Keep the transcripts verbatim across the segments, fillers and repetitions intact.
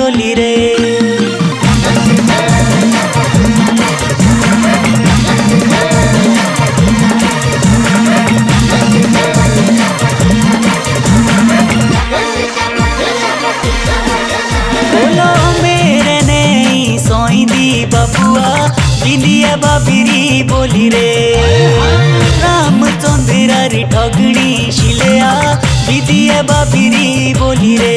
डोली रे। बोलो मेरे नहीं सोई दी बबुआ बिंदिया बाबिरी बोली रे। रामचंद्र री ठगणी शिलया बिंदिया बाबिरी बोली रे।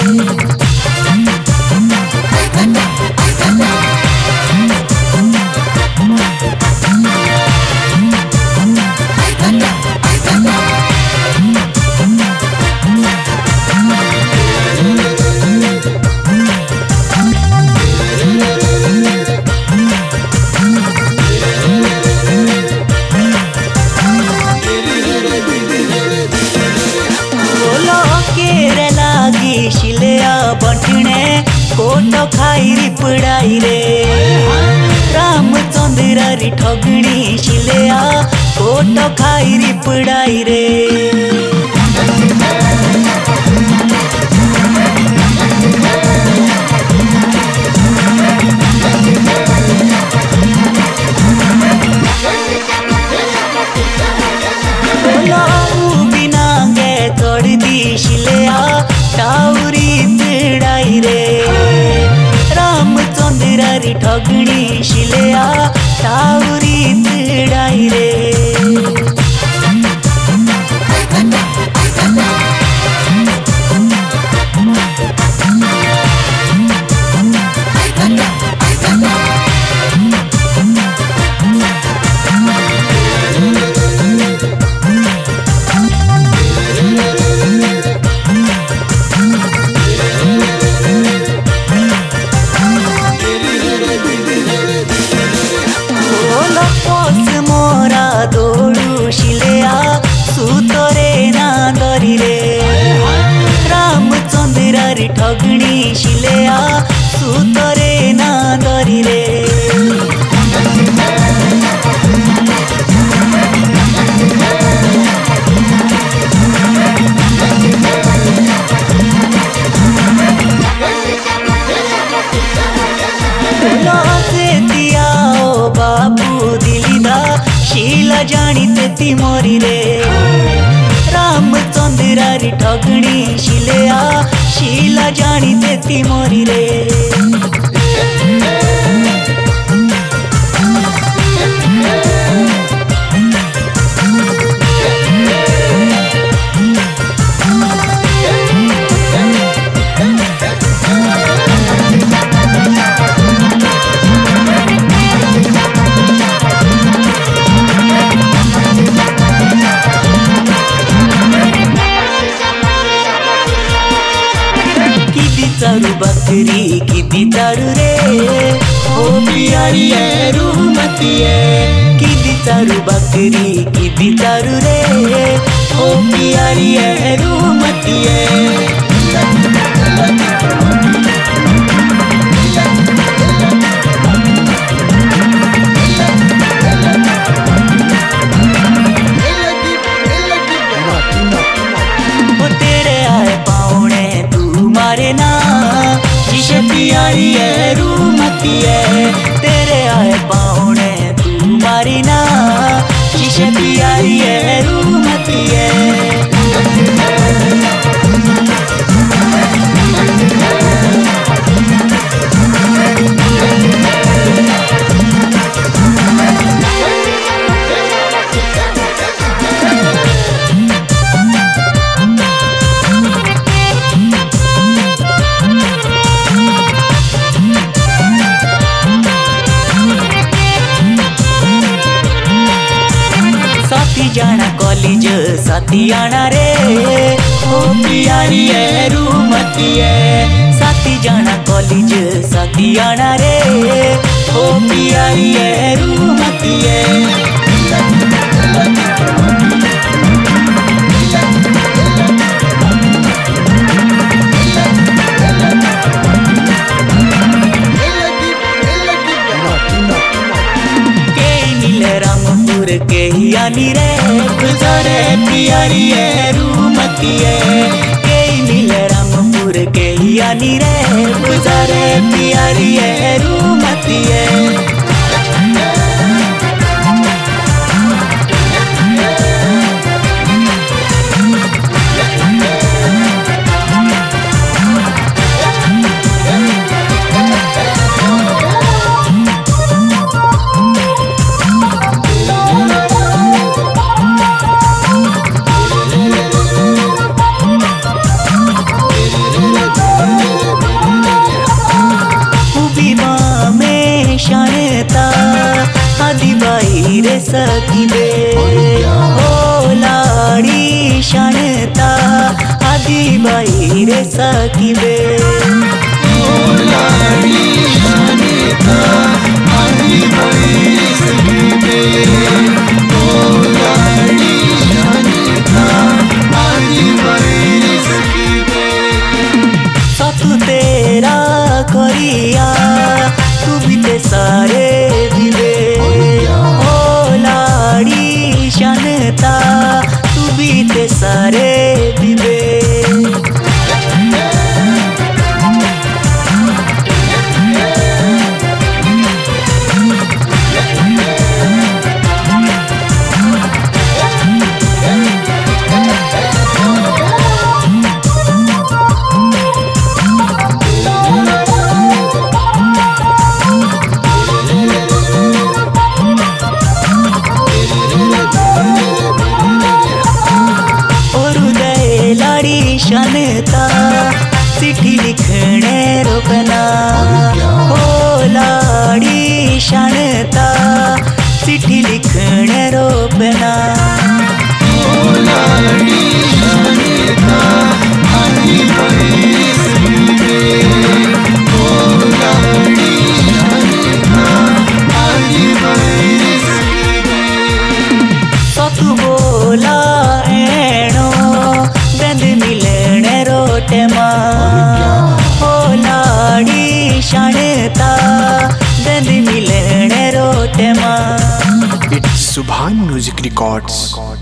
शिलया बंटने कोट खाई पड़ाई रे। रामचंद्र री ठगणी शिलया कोट खाई पड़ाई रे। रामचंद्र री ठगणी शिलया टावरी तिड़ाई रे। दौड़ू शिलया सुतरे ना दरी रे। रामचंद्र री ठगणी शिलया सुतरे ना दरी रे। बाबू दिलीदा शीला जानी तेती मोरी रे। रामचंद्र री ठगणी शिलया शीला जानी तेती मोरी रे। चारू बकरी किदी चारू रे ओ प्यारी है रूमतिए। किदी चारू बकरी किदी चारू रे ओ प्यारी है रूमतिए। प्यारी है रूमतिए तेरे आए पाहुने तू मारी ना। शीशे प्यारी है रूमतिए। जाना कॉलेज साथी आना रे ओ प्यारी है रूमतिए। साथी जाना कॉलेज साथी आना रे ओ प्यारी है रूमतिए। के ही आनी रे गुजारे प्यारी है रूमतिए। के मिले रामपुर के ही आनी रे अब जारे प्यारी है रूमती है। शानता आदि बाई रे सकीबे ओ लाड़ी शानता आदि बाई रे सकीबे ओ लाड़ी शानता आदि बाई रे सकीबे ओ लाड़ी शानता आदि बाई रे सकीबे सतु तेरा करिया तू भी ते सारे विवे ओ लाड़ी शानता तू भी ते सारे विवे शानता चिट्ठी लिखने रोकना ओ लाड़ी शानता चिट्ठी लिखने रोकना ओ लाड़ी शानता आदि बाई रे सकीबे ओ लाड़ी शानता आदि बाई रे सकीबे सतु बोला एणो बेंद मिलने रोटे माँ ओ लाड़ी शानता बेंद मिलने रोटे माँ। It's Subhan Music Records.